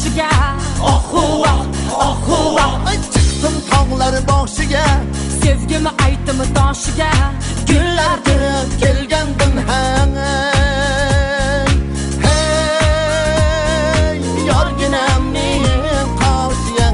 boshiga. Chiqdim tog'lar boshiga, Sevgimi aytdim toshiga. gullardir kelgandim hey yorginamning qoshiga.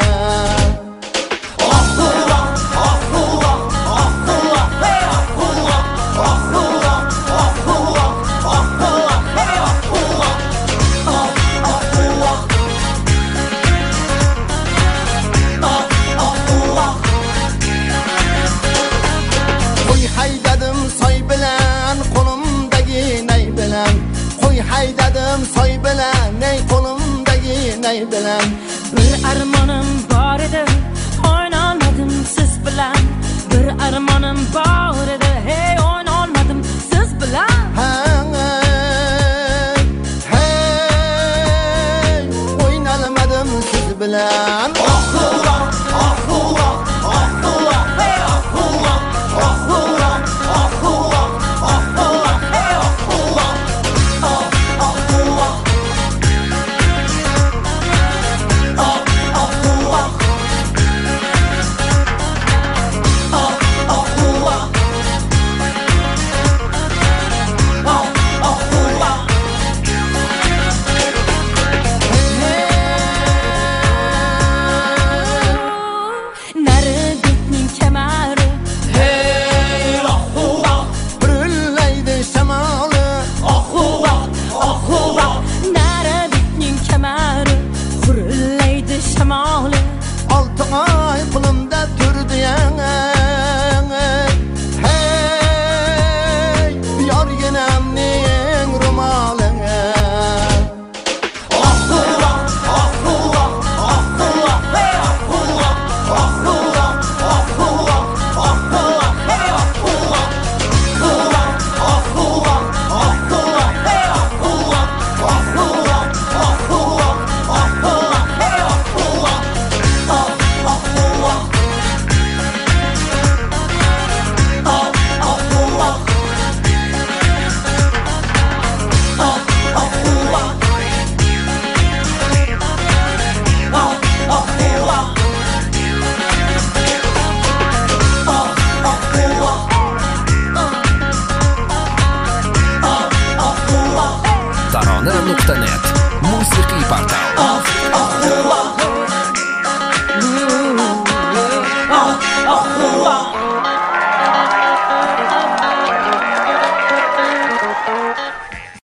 Haydadim soy bilan qo'limdagi nay bilan, qo'y haydadim soy bilan, ney qo'limdagi nay bilan. Bir armonim bor edi, o'ynolmadim siz bilan. Bir armonim bor edi, hey o'ynolmadim siz bilan. Hey o'ynolmadim siz bilan.